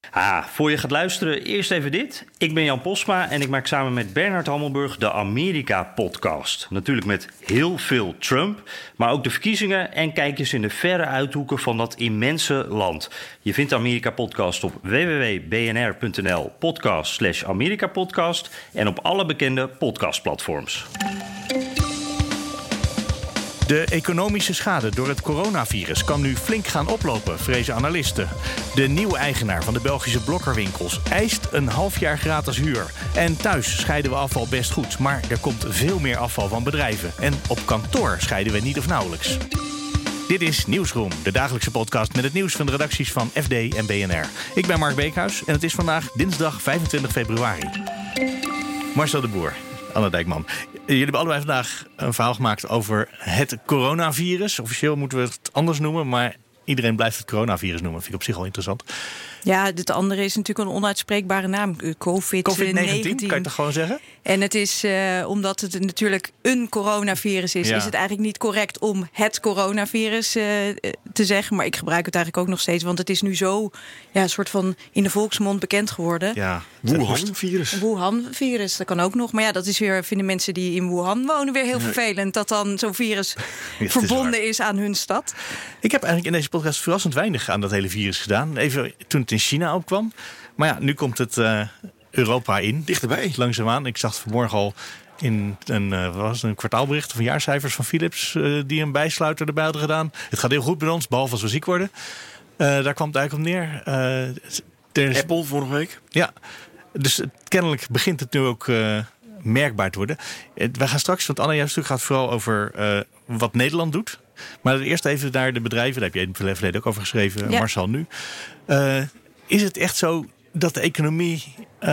Voor je gaat luisteren, eerst even dit. Ik ben Jan Posma en ik maak samen met Bernard Hammelburg de Amerika-podcast. Natuurlijk met heel veel Trump, maar ook de verkiezingen en kijkjes in de verre uithoeken van dat immense land. Je vindt de Amerika-podcast op www.bnr.nl/podcast/Amerika-podcast en op alle bekende podcastplatforms. De economische schade door het coronavirus kan nu flink gaan oplopen, vrezen analisten. De nieuwe eigenaar van de Belgische blokkerwinkels eist een half jaar gratis huur. En thuis scheiden we afval best goed, maar er komt veel meer afval van bedrijven. En op kantoor scheiden we niet of nauwelijks. Dit is Nieuwsroom, de dagelijkse podcast met het nieuws van de redacties van FD en BNR. Ik ben Mark Beekhuis en het is vandaag dinsdag 25 februari. Marcel de Boer, Anne Dijkman. Jullie hebben allebei vandaag een verhaal gemaakt over het coronavirus. Officieel moeten we het anders noemen, maar iedereen blijft het coronavirus noemen. Dat vind ik op zich al interessant. Ja, het andere is natuurlijk een onuitspreekbare naam. COVID-19, kan je het gewoon zeggen? En het is, omdat het natuurlijk een coronavirus is, is het eigenlijk niet correct om het coronavirus te zeggen. Maar ik gebruik het eigenlijk ook nog steeds, want het is nu zo een soort van in de volksmond bekend geworden. Ja, Wuhan-virus. Wuhan-virus, dat kan ook nog. Maar ja, dat is weer, vinden mensen die in Wuhan wonen weer heel vervelend, dat dan zo'n virus verbonden is aan hun stad. Ik heb eigenlijk in deze podcast verrassend weinig aan dat hele virus gedaan. Even toen het in China opkwam. Maar ja, nu komt het Europa in. Dichterbij. Langzaamaan. Ik zag vanmorgen al in een kwartaalbericht of een jaarcijfers van Philips die een bijsluiter erbij hadden gedaan. Het gaat heel goed bij ons, behalve als we ziek worden. Daar kwam het eigenlijk op neer. Apple vorige week. Ja, dus kennelijk begint het nu ook merkbaar te worden. Wij gaan straks, want Anne, jouw stuk gaat vooral over wat Nederland doet. Maar eerst even naar de bedrijven. Daar heb je in het verleden ook over geschreven, ja. Marcel nu. Is het echt zo dat de economie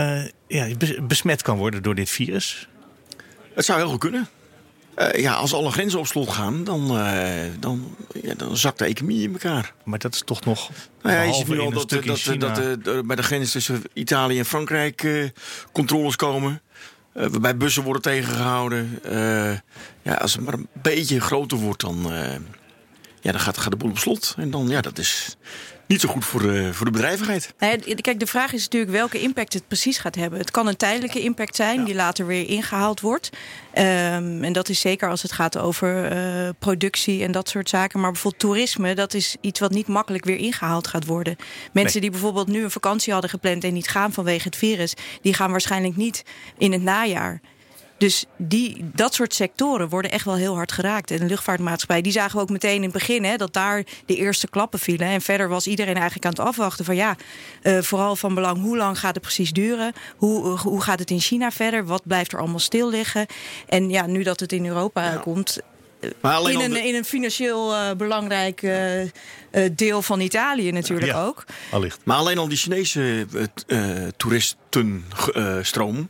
besmet kan worden door dit virus? Het zou heel goed kunnen. Als alle grenzen op slot gaan, dan zakt de economie in elkaar. Maar dat is toch nog. Je ziet nu al dat bij de grens tussen Italië en Frankrijk controles komen. Waarbij bussen worden tegengehouden. Als het maar een beetje groter wordt, dan gaat de boel op slot. En dan, dat is niet zo goed voor de bedrijvigheid. Kijk, de vraag is natuurlijk welke impact het precies gaat hebben. Het kan een tijdelijke impact zijn die later weer ingehaald wordt. En dat is zeker als het gaat over productie en dat soort zaken. Maar bijvoorbeeld toerisme, dat is iets wat niet makkelijk weer ingehaald gaat worden. Mensen die bijvoorbeeld nu een vakantie hadden gepland en niet gaan vanwege het virus, die gaan waarschijnlijk niet in het najaar. Dus dat soort sectoren worden echt wel heel hard geraakt. En de luchtvaartmaatschappij, die zagen we ook meteen in het begin, dat daar de eerste klappen vielen. En verder was iedereen eigenlijk aan het afwachten van vooral van belang, hoe lang gaat het precies duren? Hoe gaat het in China verder? Wat blijft er allemaal stil liggen? En nu dat het in Europa komt, in een financieel belangrijk deel van Italië natuurlijk ook. Allicht. Maar alleen al die Chinese toeristenstroom,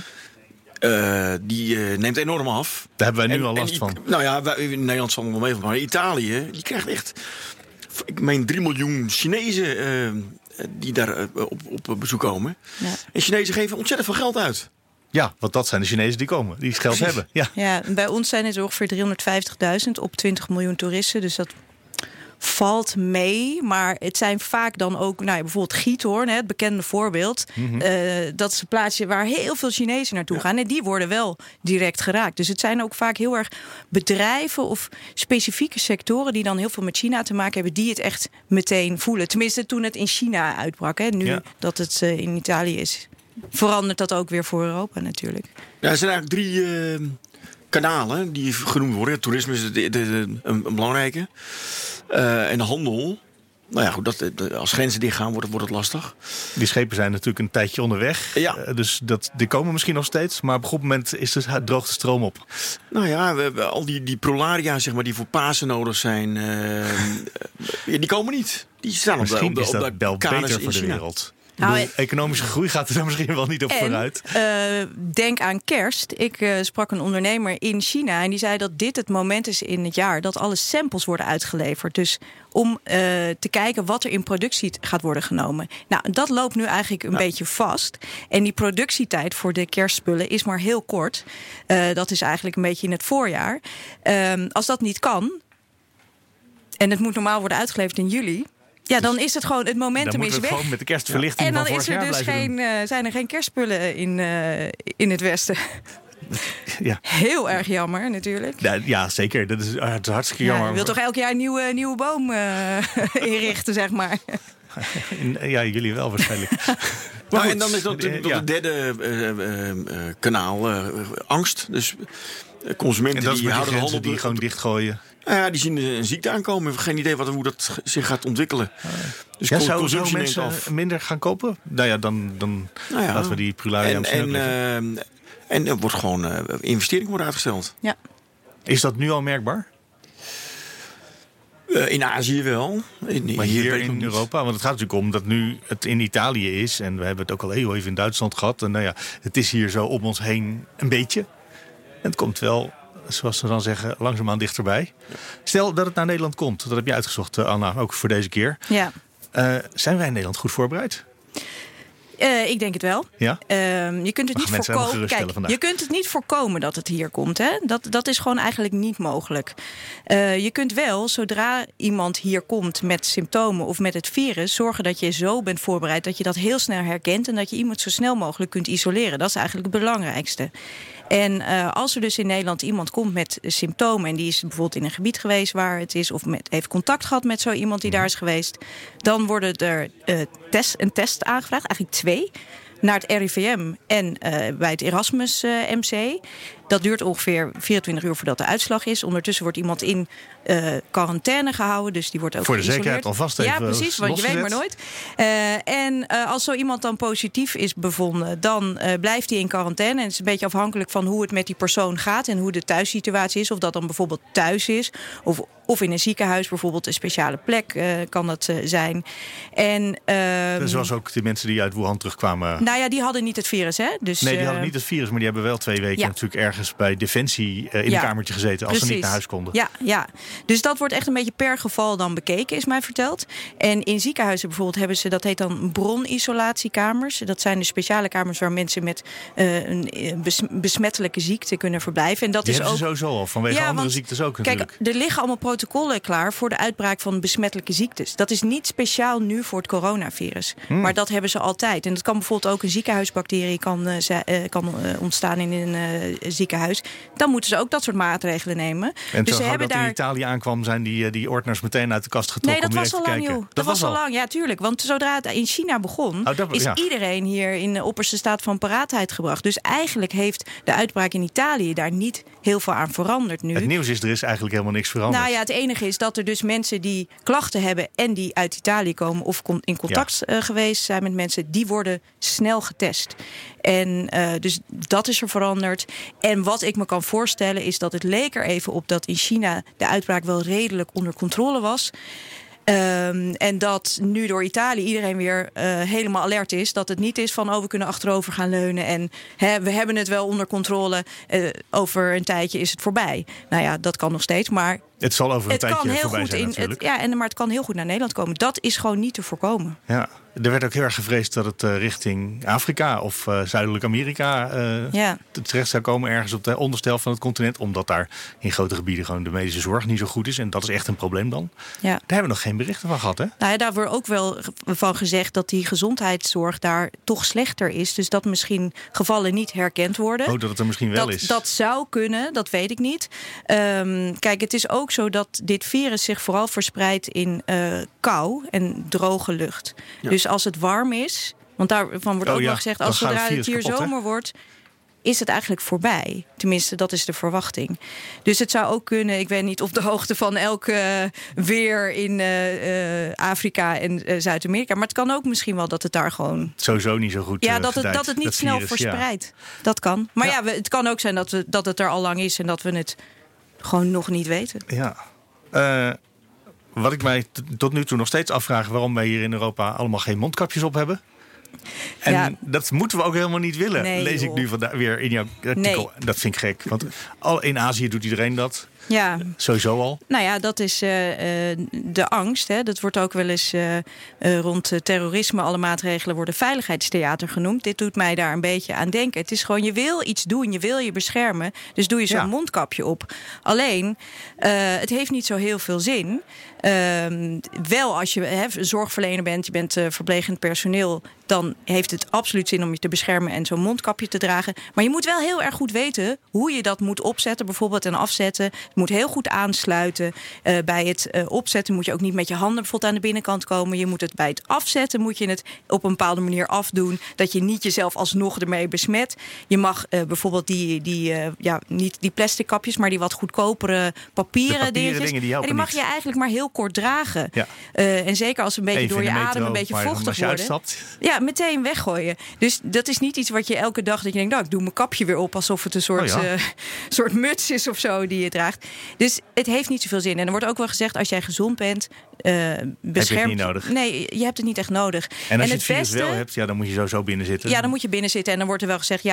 die neemt enorm af. Daar hebben wij nu al last van. In Nederland zal het wel mee, maar Italië, die krijgt echt, ik meen 3 miljoen Chinezen die daar op bezoek komen. Ja. En Chinezen geven ontzettend veel geld uit. Ja, want dat zijn de Chinezen die komen, die geld hebben. Ja, bij ons zijn het ongeveer 350.000 op 20 miljoen toeristen. Dus dat valt mee, maar het zijn vaak dan ook, bijvoorbeeld Giethoorn, het bekende voorbeeld. Dat is een plaatsje waar heel veel Chinezen naartoe gaan. En die worden wel direct geraakt. Dus het zijn ook vaak heel erg bedrijven of specifieke sectoren die dan heel veel met China te maken hebben, die het echt meteen voelen. Tenminste, toen het in China uitbrak. Nu dat het in Italië is, verandert dat ook weer voor Europa natuurlijk. Ja, er zijn eigenlijk 3 kanalen die genoemd worden. Toerisme is een belangrijke. En de handel. Als grenzen dichtgaan wordt het lastig. Die schepen zijn natuurlijk een tijdje onderweg. Ja. Dus die komen misschien nog steeds. Maar op een goed moment droogt de stroom op. We hebben al die prolaria, zeg maar, die voor Pasen nodig zijn. Die komen niet. Die staan op de wel beter voor de wereld. Economische groei gaat er dan misschien wel niet op vooruit. Denk aan kerst. Ik sprak een ondernemer in China en die zei dat dit het moment is in het jaar dat alle samples worden uitgeleverd. Dus om te kijken wat er in productie gaat worden genomen. Dat loopt nu eigenlijk een beetje vast. En die productietijd voor de kerstspullen is maar heel kort. Dat is eigenlijk een beetje in het voorjaar. Als dat niet kan, en het moet normaal worden uitgeleverd in juli, Ja, dan is het gewoon, het momentum is weg. Gewoon met de kerstverlichting en dan van vorig jaar zijn er geen kerstspullen in het Westen. Ja. Heel erg jammer natuurlijk. Ja, zeker. Dat is hartstikke jammer. Je wilt toch elk jaar een nieuwe boom inrichten, zeg maar. Ja, jullie wel waarschijnlijk. Nou, en dan is dat het derde kanaal, angst. Dus consumenten die houden de handel die gewoon dichtgooien. Ja, die zien een ziekte aankomen. Hebben geen idee hoe dat zich gaat ontwikkelen. Dus zou mensen minder gaan kopen? Nou ja, dan laten we die prularia en er wordt gewoon investering wordt uitgesteld. Ja. Is dat nu al merkbaar? In Azië wel. Maar hier in Europa? Want het gaat natuurlijk om dat nu het in Italië is. En we hebben het ook al heel even in Duitsland gehad. En het is hier zo om ons heen een beetje. En het komt wel, zoals ze dan zeggen, langzaamaan dichterbij. Ja. Stel dat het naar Nederland komt. Dat heb je uitgezocht, Anna, ook voor deze keer. Ja. Zijn wij in Nederland goed voorbereid? Ik denk het wel. Ja? Je kunt het niet voorkomen. Kijk, je kunt het niet voorkomen dat het hier komt. Hè? Dat is gewoon eigenlijk niet mogelijk. Je kunt wel, zodra iemand hier komt met symptomen of met het virus, zorgen dat je zo bent voorbereid dat je dat heel snel herkent en dat je iemand zo snel mogelijk kunt isoleren. Dat is eigenlijk het belangrijkste. En als er dus in Nederland iemand komt met symptomen en die is bijvoorbeeld in een gebied geweest waar het is of heeft contact gehad met zo iemand die daar is geweest, dan worden er een test aangevraagd, eigenlijk 2, naar het RIVM en bij het Erasmus MC. Dat duurt ongeveer 24 uur voordat de uitslag is. Ondertussen wordt iemand in quarantaine gehouden. Dus die wordt ook voor de geïsoleerd. zekerheid alvast even. Ja, precies, want je weet maar nooit. En als zo iemand dan positief is bevonden, dan blijft hij in quarantaine. En het is een beetje afhankelijk van hoe het met die persoon gaat en hoe de thuissituatie is. Of dat dan bijvoorbeeld thuis is. Of in een ziekenhuis, bijvoorbeeld een speciale plek kan dat zijn. En, zoals ook de mensen die uit Wuhan terugkwamen. Nou ja, die hadden niet het virus, hè? Dus, nee, die hadden niet het virus, maar die hebben wel 2 weken natuurlijk ergens bij Defensie in een kamertje gezeten als ze niet naar huis konden. Ja, dus dat wordt echt een beetje per geval dan bekeken, is mij verteld. En in ziekenhuizen bijvoorbeeld hebben ze, dat heet dan bronisolatiekamers. Dat zijn de speciale kamers waar mensen met een besmettelijke ziekte kunnen verblijven. En dat die is hebben ook ze sowieso al, vanwege andere ziektes ook natuurlijk. Kijk, er liggen allemaal protocollen klaar voor de uitbraak van besmettelijke ziektes. Dat is niet speciaal nu voor het coronavirus. Maar dat hebben ze altijd. En dat kan bijvoorbeeld ook een ziekenhuisbacterie kan ontstaan in een ziekenhuis. Dan moeten ze ook dat soort maatregelen nemen. En dus zo dat in Italië aankwam, zijn die ordners meteen uit de kast getrokken. Nee, dat was al lang, joh. Dat was al lang, ja, tuurlijk. Want zodra het in China begon, is iedereen hier in de opperste staat van paraatheid gebracht. Dus eigenlijk heeft de uitbraak in Italië daar niet heel veel aan veranderd nu. Het nieuws is, er is eigenlijk helemaal niks veranderd. Nou ja, het enige is dat er dus mensen die klachten hebben en die uit Italië komen of in contact geweest zijn met mensen, die worden snel getest. En dus dat is er veranderd. En wat ik me kan voorstellen is dat het leek er even op dat in China de uitbraak wel redelijk onder controle was. En dat nu door Italië iedereen weer helemaal alert is. Dat het niet is van we kunnen achterover gaan leunen. En we hebben het wel onder controle. Over een tijdje is het voorbij. Nou ja, dat kan nog steeds. Maar het zal over een tijdje voorbij zijn natuurlijk. Maar het kan heel goed naar Nederland komen. Dat is gewoon niet te voorkomen. Ja, er werd ook heel erg gevreesd dat het richting Afrika of Zuidelijk Amerika terecht zou komen. Ergens op de onderstel van het continent. Omdat daar in grote gebieden gewoon de medische zorg niet zo goed is. En dat is echt een probleem dan. Ja. Daar hebben we nog geen berichten van gehad, hè? Nou ja, daar wordt ook wel van gezegd dat die gezondheidszorg daar toch slechter is. Dus dat misschien gevallen niet herkend worden. Dat het er misschien wel is. Dat zou kunnen, dat weet ik niet. Kijk, het is ook zo dat dit virus zich vooral verspreidt in kou en droge lucht. Ja. Dus als het warm is, want daarvan wordt ook nog gezegd, als zodra het hier kapot, zomer wordt, is het eigenlijk voorbij. Tenminste, dat is de verwachting. Dus het zou ook kunnen, ik weet niet op de hoogte van elk weer in Afrika en Zuid-Amerika. Maar het kan ook misschien wel dat het daar gewoon sowieso niet zo goed dat het niet snel verspreidt. Ja. Dat kan. Maar het kan ook zijn dat het er al lang is en dat we het gewoon nog niet weten. Ja. Wat ik mij tot nu toe nog steeds afvraag, waarom wij hier in Europa allemaal geen mondkapjes op hebben. En dat moeten we ook helemaal niet willen. Lees ik nu weer in jouw artikel. Nee. Dat vind ik gek. Want in Azië doet iedereen dat. Ja. Sowieso al. Nou ja, dat is de angst. Hè. Dat wordt ook wel eens rond terrorisme. Alle maatregelen worden veiligheidstheater genoemd. Dit doet mij daar een beetje aan denken. Het is gewoon, je wil iets doen, je wil je beschermen. Dus doe je zo'n mondkapje op. Alleen, het heeft niet zo heel veel zin. Wel als je zorgverlener bent, je bent verplegend personeel, dan heeft het absoluut zin om je te beschermen en zo'n mondkapje te dragen. Maar je moet wel heel erg goed weten hoe je dat moet opzetten, bijvoorbeeld en afzetten. Het moet heel goed aansluiten. Bij het opzetten moet je ook niet met je handen bijvoorbeeld aan de binnenkant komen. Je moet het bij het afzetten moet je het op een bepaalde manier afdoen, dat je niet jezelf alsnog ermee besmet. Je mag bijvoorbeeld niet die plastic kapjes, maar die wat goedkopere papieren dingetjes. Die mag je eigenlijk maar heel kort dragen. Ja. En zeker als een beetje door je adem een beetje vochtig worden. Ja, meteen weggooien. Dus dat is niet iets wat je elke dag dat je denkt, nou, ik doe mijn kapje weer op alsof het een soort muts is of zo die je draagt. Dus het heeft niet zoveel zin. En er wordt ook wel gezegd, als jij gezond bent, beschermd. Heb je het niet nodig? Nee, je hebt het niet echt nodig. En als je het virus wel hebt, dan moet je zo binnen zitten. Ja, dan moet je binnen zitten. En dan wordt er wel gezegd,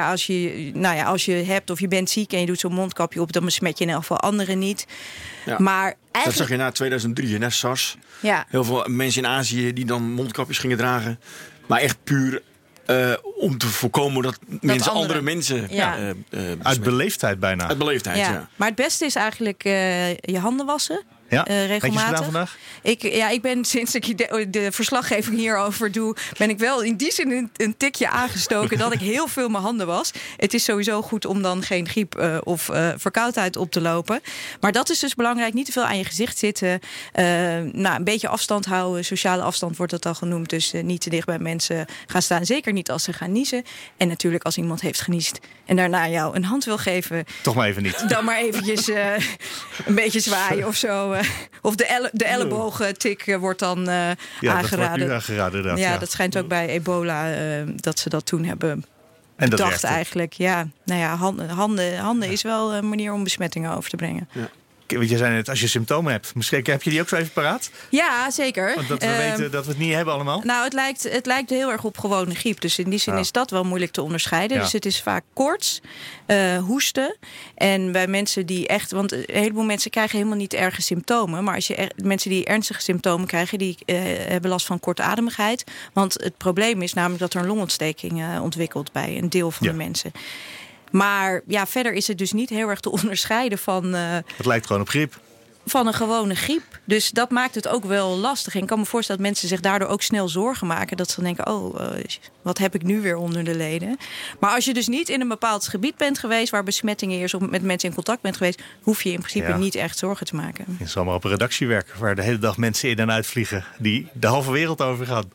als je hebt of je bent ziek en je doet zo'n mondkapje op, dan besmet je in elk geval anderen niet. Ja. Maar dat zag je na 2003, na SARS. Ja. Heel veel mensen in Azië die dan mondkapjes gingen dragen. Maar echt puur om te voorkomen dat mensen andere mensen... uit beleefdheid bijna. Uit beleefdheid, ja. Maar het beste is eigenlijk je handen wassen. Ja, regelmatig. Vandaag? Ik ben sinds ik de verslaggeving hierover doe, ben ik wel in die zin een tikje aangestoken dat ik heel veel mijn handen was. Het is sowieso goed om dan geen griep of verkoudheid op te lopen. Maar dat is dus belangrijk. Niet te veel aan je gezicht zitten. Een beetje afstand houden. Sociale afstand wordt dat al genoemd. Dus niet te dicht bij mensen gaan staan. Zeker niet als ze gaan niezen. En natuurlijk als iemand heeft geniest en daarna jou een hand wil geven. Toch maar even niet. Dan maar eventjes een beetje zwaaien of zo. Of de elleboogtik wordt dan aangeraden. Dat wordt nu aangeraden inderdaad. Ja, dat schijnt ook bij ebola dat ze dat toen hebben bedacht eigenlijk. Ja, nou ja, handen is wel een manier om besmettingen over te brengen. Ja. Want je zei net, als je symptomen hebt, misschien heb je die ook zo even paraat? Ja, zeker. Want dat we weten dat we het niet hebben allemaal? Nou, het lijkt heel erg op gewone griep. Dus in die zin is dat wel moeilijk te onderscheiden. Ja. Dus het is vaak koorts, hoesten. En bij mensen die echt... Want een heleboel mensen krijgen helemaal niet erge symptomen. Maar als je mensen die ernstige symptomen krijgen, die hebben last van kortademigheid. Want het probleem is namelijk dat er een longontsteking ontwikkelt bij een deel van de mensen. Maar ja, verder is het dus niet heel erg te onderscheiden van... Het lijkt gewoon op griep. Van een gewone griep. Dus dat maakt het ook wel lastig. En ik kan me voorstellen dat mensen zich daardoor ook snel zorgen maken. Dat ze denken, wat heb ik nu weer onder de leden? Maar als je dus niet in een bepaald gebied bent geweest waar besmettingen is of met mensen in contact bent geweest, hoef je in principe niet echt zorgen te maken. Je zal maar op een redactie werken waar de hele dag mensen in en uitvliegen die de halve wereld over gaan.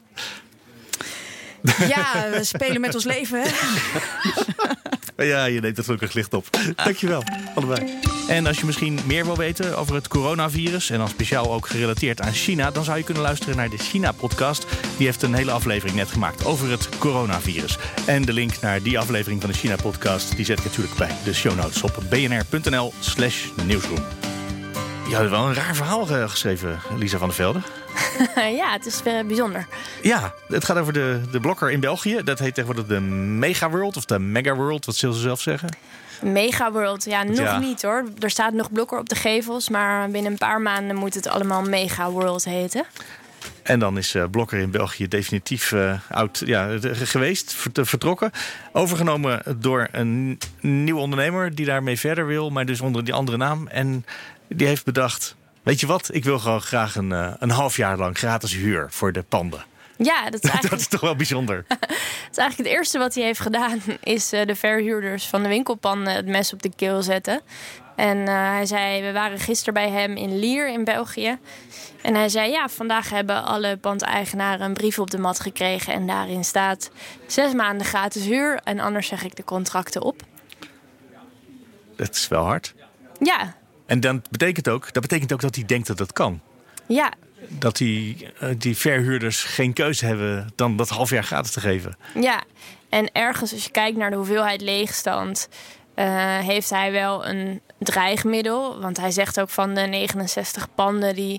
Ja, we spelen met ons leven, hè? Ja, je neemt het gelukkig licht op. Dankjewel, allebei. En als je misschien meer wil weten over het coronavirus, en dan speciaal ook gerelateerd aan China, dan zou je kunnen luisteren naar de China-podcast. Die heeft een hele aflevering net gemaakt over het coronavirus. En de link naar die aflevering van de China-podcast, die zet ik natuurlijk bij de show notes op bnr.nl/nieuwsroom. Je had wel een raar verhaal geschreven, Lisa van der Velde. Ja, het is bijzonder. Ja, het gaat over de blokker in België. Dat heet tegenwoordig de Megaworld of de Megaworld. Wat zullen ze zelf zeggen? Megaworld, ja, nog niet hoor. Er staat nog blokker op de gevels, maar binnen een paar maanden moet het allemaal Megaworld heten. En dan is Blokker in België definitief geweest, vertrokken. Overgenomen door een nieuwe ondernemer die daarmee verder wil, maar dus onder die andere naam. En die heeft bedacht, weet je wat, ik wil gewoon graag een half jaar lang gratis huur voor de panden. Ja, dat is eigenlijk... dat is toch wel bijzonder. Het is eigenlijk het eerste wat hij heeft gedaan, is de verhuurders van de winkelpanden het mes op de keel zetten. En hij zei, we waren gisteren bij hem in Lier in België. En hij zei, ja, vandaag hebben alle pandeigenaren een brief op de mat gekregen. En daarin staat 6 maanden gratis huur en anders zeg ik de contracten op. Dat is wel hard. Ja. En dat betekent ook dat hij denkt dat dat kan. Ja. Dat die verhuurders geen keuze hebben dan dat half jaar gratis te geven. Ja, en ergens als je kijkt naar de hoeveelheid leegstand, heeft hij wel een dreigmiddel. Want hij zegt ook van de 69 panden die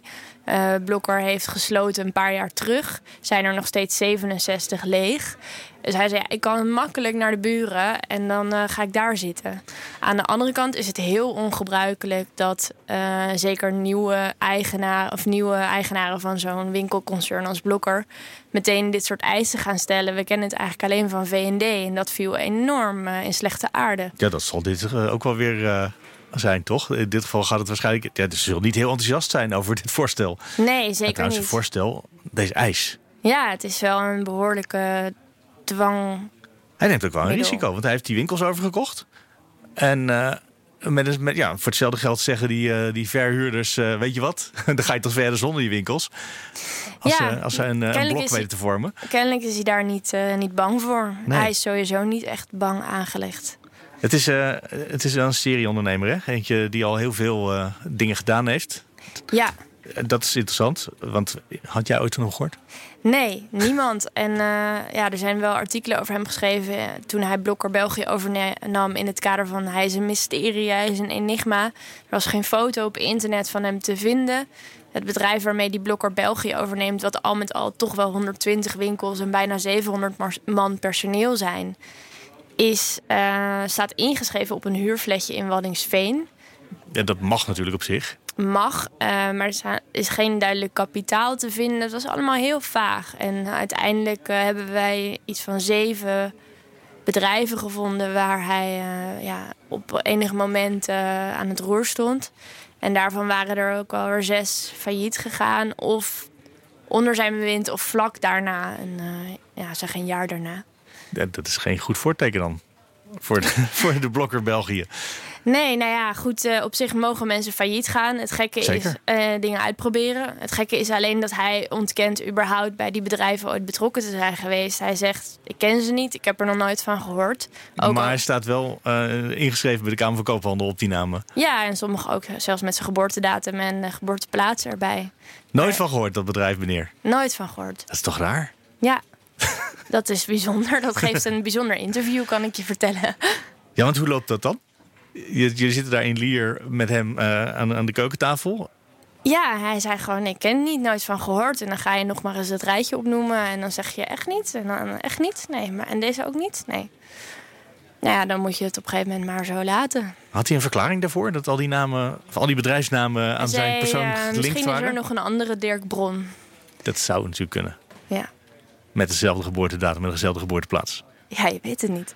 Blokker heeft gesloten een paar jaar terug. Zijn er nog steeds 67 leeg. Dus hij zei, ik kan makkelijk naar de buren en dan ga ik daar zitten. Aan de andere kant is het heel ongebruikelijk dat zeker nieuwe eigenaren van zo'n winkelconcern als Blokker meteen dit soort eisen gaan stellen. We kennen het eigenlijk alleen van V&D en dat viel enorm in slechte aarde. Ja, dat zal dit ook wel weer zijn, toch? In dit geval gaat het waarschijnlijk... Ja, ze zullen niet heel enthousiast zijn over dit voorstel. Nee, zeker niet. Het voorstel, deze eis. Ja, het is wel een behoorlijke dwang. Hij neemt ook wel een risico, want hij heeft die winkels overgekocht. En voor hetzelfde geld zeggen die verhuurders, weet je wat? Dan ga je toch verder zonder die winkels. Als ze een blok weten te vormen. Kennelijk is hij daar niet bang voor. Nee. Hij is sowieso niet echt bang aangelegd. Het is een serieondernemer, hè? Eentje die al heel veel dingen gedaan heeft. Ja. Dat is interessant, want had jij ooit van hem gehoord? Nee, niemand. En er zijn wel artikelen over hem geschreven toen hij Blokker België overnam in het kader van hij is een mysterie, hij is een enigma. Er was geen foto op internet van hem te vinden. Het bedrijf waarmee die Blokker België overneemt, wat al met al toch wel 120 winkels en bijna 700 man personeel zijn, staat ingeschreven op een huurfletje in Waddinxveen. Ja, dat mag natuurlijk op zich. Mag, maar er is geen duidelijk kapitaal te vinden. Het was allemaal heel vaag. En uiteindelijk hebben wij iets van 7 bedrijven gevonden waar hij op enig moment aan het roer stond. En daarvan waren er ook alweer 6 failliet gegaan. Of onder zijn bewind of vlak daarna. Zeg een jaar daarna. Dat is geen goed voorteken dan. Voor de Blokker België. Nee, goed. Op zich mogen mensen failliet gaan. Het gekke Zeker. Is dingen uitproberen. Het gekke is alleen dat hij ontkent überhaupt bij die bedrijven ooit betrokken te zijn geweest. Hij zegt, ik ken ze niet, ik heb er nog nooit van gehoord. Maar hij staat wel ingeschreven bij de Kamer van Koophandel op die namen. Ja, en sommigen ook zelfs met zijn geboortedatum en geboorteplaats erbij. Nooit van gehoord, dat bedrijf, meneer? Nooit van gehoord. Dat is toch raar? Ja, dat is bijzonder. Dat geeft een bijzonder interview, kan ik je vertellen. Ja, want hoe loopt dat dan? Jullie zitten daar in Lier met hem aan de keukentafel. Ja, hij zei gewoon, ik ken niet, nooit van gehoord. En dan ga je nog maar eens het rijtje opnoemen. En dan zeg je echt niet. En dan echt niet. Nee, maar en deze ook niet? Nee. Nou ja, dan moet je het op een gegeven moment maar zo laten. Had hij een verklaring daarvoor? Dat al die namen, of al die bedrijfsnamen aan zijn persoon gelinkt waren? Misschien is er nog een andere Dirk Bron. Dat zou natuurlijk kunnen. Ja. Met dezelfde geboortedatum, met dezelfde geboorteplaats. Ja, je weet het niet.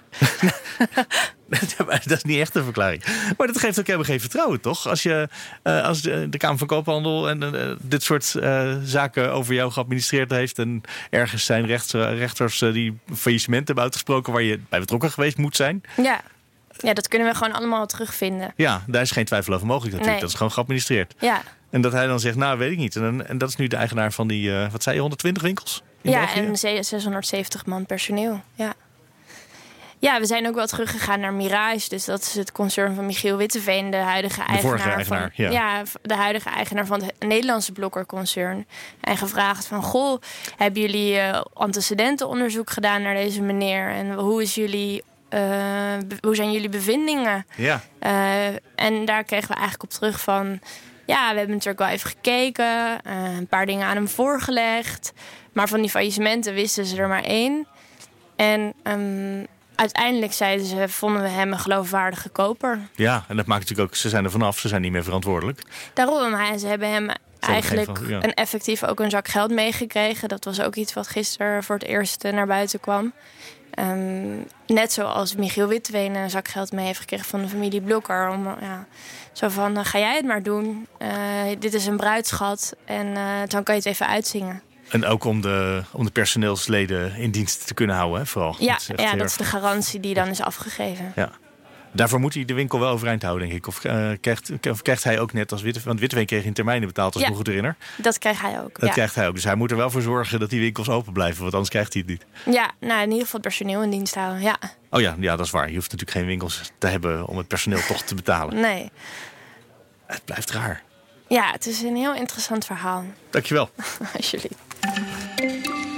Dat is niet echt een verklaring. Maar dat geeft ook helemaal geen vertrouwen, toch? Als de Kamer van Koophandel en dit soort zaken over jou geadministreerd heeft en ergens zijn rechters die faillissement hebben uitgesproken waar je bij betrokken geweest moet zijn. Ja, dat kunnen we gewoon allemaal terugvinden. Ja, daar is geen twijfel over mogelijk natuurlijk. Nee. Dat is gewoon geadministreerd. Ja. En dat hij dan zegt, nou, weet ik niet. En dat is nu de eigenaar van die, wat zei je, 120 winkels in België? En 670 man personeel, ja. Ja, we zijn ook wel teruggegaan naar Mirage. Dus dat is het concern van Michiel Witteveen, de huidige eigenaar. De huidige eigenaar van het Nederlandse Blokker-concern. En gevraagd van, goh, hebben jullie antecedentenonderzoek gedaan naar deze meneer? En hoe zijn jullie bevindingen? Ja. En daar kregen we eigenlijk op terug van, ja, we hebben natuurlijk wel even gekeken. Een paar dingen aan hem voorgelegd. Maar van die faillissementen wisten ze er maar 1. En uiteindelijk zeiden ze, vonden we hem een geloofwaardige koper. Ja, en dat maakt natuurlijk ook, ze zijn er vanaf, ze zijn niet meer verantwoordelijk. Daarom, ze hebben hem eigenlijk een effectief ook een zak geld meegekregen. Dat was ook iets wat gisteren voor het eerst naar buiten kwam. Net zoals Michiel Witteveen een zak geld mee heeft gekregen van de familie Blokker. Zo van, ga jij het maar doen. Dit is een bruidschat en dan kan je het even uitzingen. En ook om de personeelsleden in dienst te kunnen houden, hè, vooral. Dat is de garantie die dan is afgegeven. Ja. Daarvoor moet hij de winkel wel overeind houden, denk ik. Of krijgt hij ook net als Witteveen... Want Witteveen kreeg in termijnen betaald, als ik me goed herinner. Dat krijgt hij ook. Dat krijgt hij ook. Dus hij moet er wel voor zorgen dat die winkels open blijven. Want anders krijgt hij het niet. Ja, in ieder geval het personeel in dienst houden, ja. Oh ja, dat is waar. Je hoeft natuurlijk geen winkels te hebben om het personeel toch te betalen. Nee. Het blijft raar. Ja, het is een heel interessant verhaal. Dankjewel. Alsjeblieft.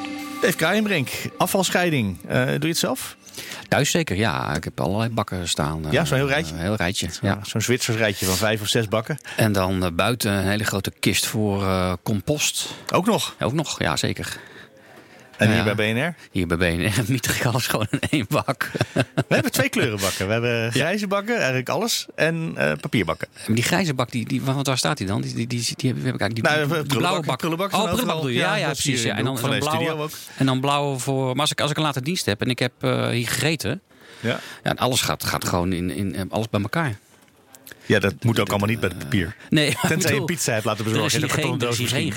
Dave Kraaienbrink, afvalscheiding. Doe je het zelf? Thuis zeker, ja. Ik heb allerlei bakken staan. Ja, zo'n heel rijtje? Een heel rijtje, ja. Zo'n Zwitsers rijtje van 5 of 6 bakken. En dan buiten een hele grote kist voor compost. Ook nog? Ook nog, ja zeker. En hier bij BNR? Hier bij BNR mieter ik alles gewoon in 1 bak. We hebben 2 kleurenbakken. We hebben grijze bakken, eigenlijk alles. En papierbakken. Die grijze bak, waar staat die dan? Die heb ik eigenlijk. Die blauwe bak. Prullenbak. Oh, prullenbak doe je. Ja, precies. Ja. En dan blauwe. En dan blauwe voor. Maar als ik een late dienst heb en ik heb hier gegeten. Ja, alles gaat gewoon in alles bij elkair. Ja, dat moet ook allemaal niet bij het papier. Nee, tenzij je een pizza hebt laten bezorgen. Er is hier geen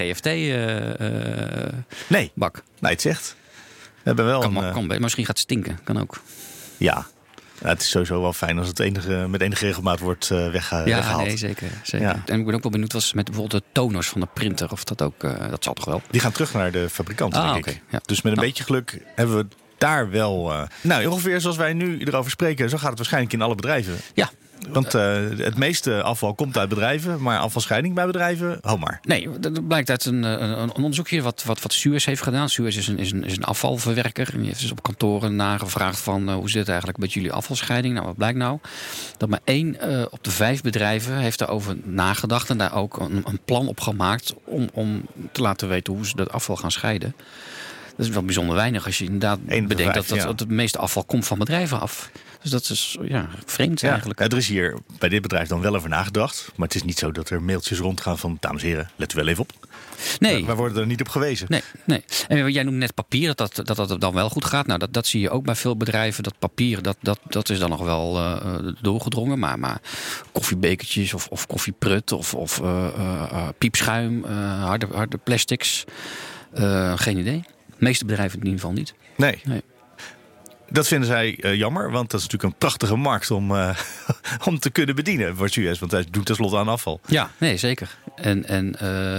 GFT-bak. Nee, het zegt. We hebben wel kan, misschien gaat het stinken. Kan ook. Ja. Het is sowieso wel fijn als het met enige regelmaat wordt weggehaald. Ja, nee, zeker. Ja. En ik ben ook wel benieuwd met bijvoorbeeld de toners van de printer. Of dat ook, dat zal toch wel. Die gaan terug naar de fabrikant, denk ik. Ja. Dus met een beetje geluk hebben we daar wel... ongeveer zoals wij nu erover spreken, zo gaat het waarschijnlijk in alle bedrijven. Ja. Want het meeste afval komt uit bedrijven, maar afvalscheiding bij bedrijven, hou maar. Nee, dat blijkt uit een onderzoekje wat Suez heeft gedaan. Suez is een afvalverwerker. En die heeft dus op kantoren nagevraagd van hoe zit het eigenlijk met jullie afvalscheiding? Nou, wat blijkt nou? Dat maar 1 op de 5 bedrijven heeft daarover nagedacht en daar ook een plan op gemaakt om te laten weten hoe ze dat afval gaan scheiden. Dat is wel bijzonder weinig als je inderdaad bedenkt dat het meeste afval komt van bedrijven af. Dus dat is vreemd eigenlijk. Er is hier bij dit bedrijf dan wel over nagedacht. Maar het is niet zo dat er mailtjes rondgaan van... dames en heren, let u wel even op. Nee. Wij worden er niet op gewezen. Nee. En jij noemt net papier, dat dan wel goed gaat. Nou, dat zie je ook bij veel bedrijven. Dat papier, dat is dan nog wel doorgedrongen. Maar koffiebekertjes of koffieprut of piepschuim, harde plastics. Geen idee. De meeste bedrijven in ieder geval niet. Nee. Dat vinden zij jammer, want dat is natuurlijk een prachtige markt om te kunnen bedienen voor Suez. Want hij doet tenslotte aan afval. Ja, nee, zeker. En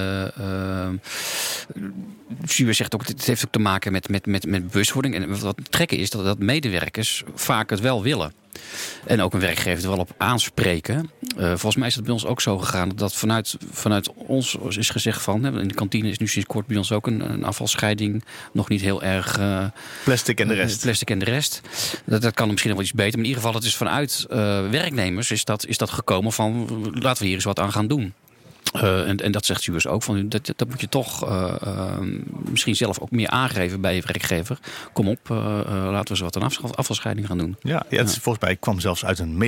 Suez zegt ook, het heeft ook te maken met bewustwording. En wat trekken is dat medewerkers vaak het wel willen. En ook een werkgever er wel op aanspreken. Volgens mij is het bij ons ook zo gegaan dat vanuit ons is gezegd van... in de kantine is nu sinds kort bij ons ook een afvalscheiding. Nog niet heel erg... plastic en de rest. Plastic en de rest. Dat kan misschien nog wel iets beter. Maar in ieder geval, het is vanuit werknemers is dat gekomen van... laten we hier eens wat aan gaan doen. En dat zegt Suez ook. Van, dat moet je toch misschien zelf ook meer aangeven bij je werkgever. Kom op, laten we eens wat aan afvalscheiding gaan doen. Ja, het is, volgens mij kwam zelfs uit een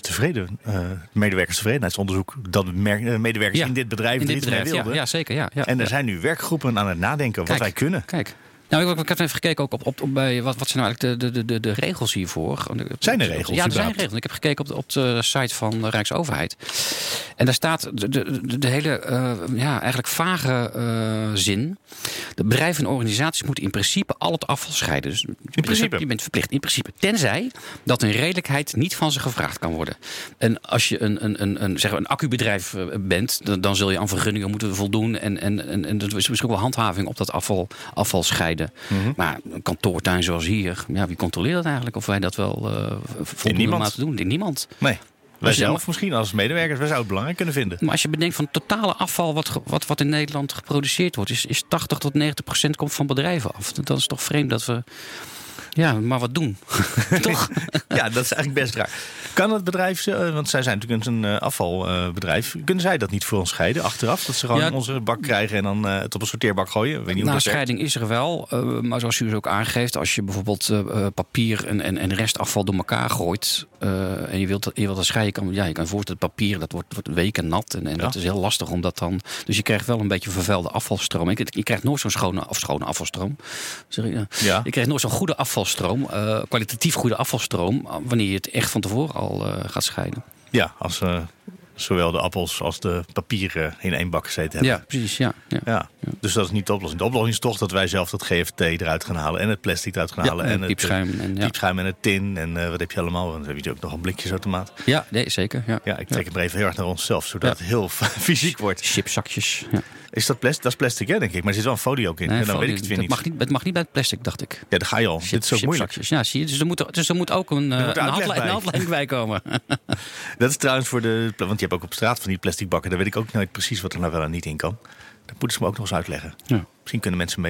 medewerkerstevredenheidsonderzoek... dat medewerkers in dit bedrijf er iets mee wilden. Ja, zeker. Ja, en er zijn nu werkgroepen aan het nadenken wat wij kunnen. Kijk. Nou, ik heb even gekeken ook op bij wat zijn nou eigenlijk de regels hiervoor. Zijn er regels? Ja, er zijn regels. Ik heb gekeken op de site van de Rijksoverheid. En daar staat de hele eigenlijk vage zin. De bedrijven en organisaties moeten in principe al het afval scheiden. Dus je bent verplicht in principe. Tenzij dat een redelijkheid niet van ze gevraagd kan worden. En als je een accubedrijf bent, dan zul je aan vergunningen moeten voldoen. En er is misschien ook wel handhaving op dat afval scheiden. Mm-hmm. Maar een kantoortuin zoals hier, wie controleert dat eigenlijk? Of wij dat wel voldoende laten doen? Niemand. Nee. Wij zelf misschien als medewerkers, wij zouden het belangrijk kunnen vinden. Maar als je bedenkt van het totale afval wat in Nederland geproduceerd wordt... is 80 tot 90% komt van bedrijven af. Dat is toch vreemd dat we... Ja, maar wat doen? Toch? Ja, dat is eigenlijk best raar. Kan het bedrijf, want zij zijn natuurlijk een afvalbedrijf... kunnen zij dat niet voor ons scheiden achteraf? Dat ze gewoon onze bak krijgen en dan het op een sorteerbak gooien? Weet niet hoe scheiding is er wel. Maar zoals u ook aangeeft, als je bijvoorbeeld papier en restafval door elkaar gooit... en je wilt dat scheiden, je kan voorstellen papier, dat wordt weken nat. En dat is heel lastig om dat dan... Dus je krijgt wel een beetje vervuilde afvalstroom. Je krijgt nooit zo'n schone afvalstroom. Je krijgt nooit zo'n goede afvalstroom, kwalitatief goede afvalstroom, wanneer je het echt van tevoren al gaat scheiden. Ja, als zowel de appels als de papieren in 1 bak gezeten hebben. Ja, precies. Ja. Dus dat is niet de oplossing. De oplossing is toch dat wij zelf dat GFT eruit gaan halen en het plastic eruit gaan halen. En het piepschuim en het tin en wat heb je allemaal. Dan heb je ook nog een blikjesautomaat. Ja, nee, zeker. Ja, ik trek hem even heel erg naar onszelf, zodat het heel fysiek wordt. Chipzakjes. Ja. Is dat plastic? Dat is plastic, hè, denk ik. Maar er zit wel een folie ook in. Nee, en dan weet ik het weer niet. Het mag niet bij het plastic, dacht ik. Ja, daar ga je al. Dit is ook moeilijk. Ja, zie je. Dus er moet ook een handleiding bij komen. Dat is trouwens voor de... Want je hebt ook op straat van die plastic bakken. Daar weet ik ook nooit precies wat er nou wel en niet in kan. Dat moeten ze me ook nog eens uitleggen. Ja. Misschien kunnen mensen mailen.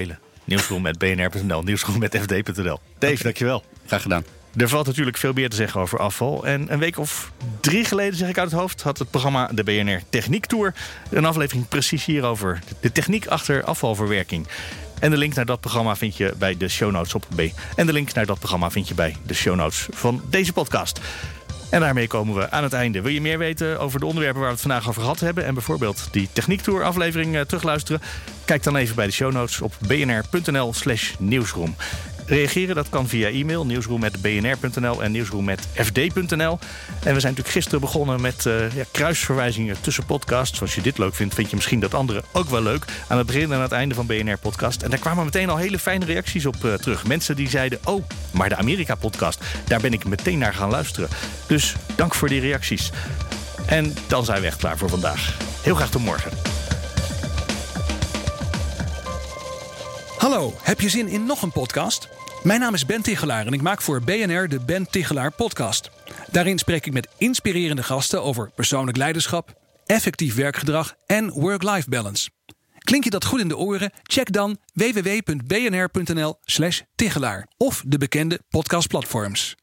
Nieuwsroom@bnr.nl, Nieuwsroom@fd.nl. Dave, dankjewel. Graag gedaan. Er valt natuurlijk veel meer te zeggen over afval. En een week of 3 geleden, zeg ik uit het hoofd, had het programma de BNR Techniek Tour een aflevering precies hierover. De techniek achter afvalverwerking. En de link naar dat programma vind je bij de show notes op B. En de link naar dat programma vind je bij de show notes van deze podcast. En daarmee komen we aan het einde. Wil je meer weten over de onderwerpen waar we het vandaag over gehad hebben en bijvoorbeeld die Techniek Tour aflevering terugluisteren? Kijk dan even bij de show notes op bnr.nl/nieuwsroom. Reageren, dat kan via e-mail, nieuwsroom@bnr.nl en nieuwsroom@fd.nl. En we zijn natuurlijk gisteren begonnen met kruisverwijzingen tussen podcasts. Als je dit leuk vindt, vind je misschien dat andere ook wel leuk. Aan het begin en aan het einde van BNR-podcast. En daar kwamen meteen al hele fijne reacties op terug. Mensen die zeiden, oh, maar de Amerika-podcast, daar ben ik meteen naar gaan luisteren. Dus dank voor die reacties. En dan zijn we echt klaar voor vandaag. Heel graag tot morgen. Hallo, heb je zin in nog een podcast? Mijn naam is Ben Tichelaar en ik maak voor BNR de Ben Tichelaar podcast. Daarin spreek ik met inspirerende gasten over persoonlijk leiderschap, effectief werkgedrag en work-life balance. Klink je dat goed in de oren? Check dan www.bnr.nl/Tichelaar of de bekende podcastplatforms.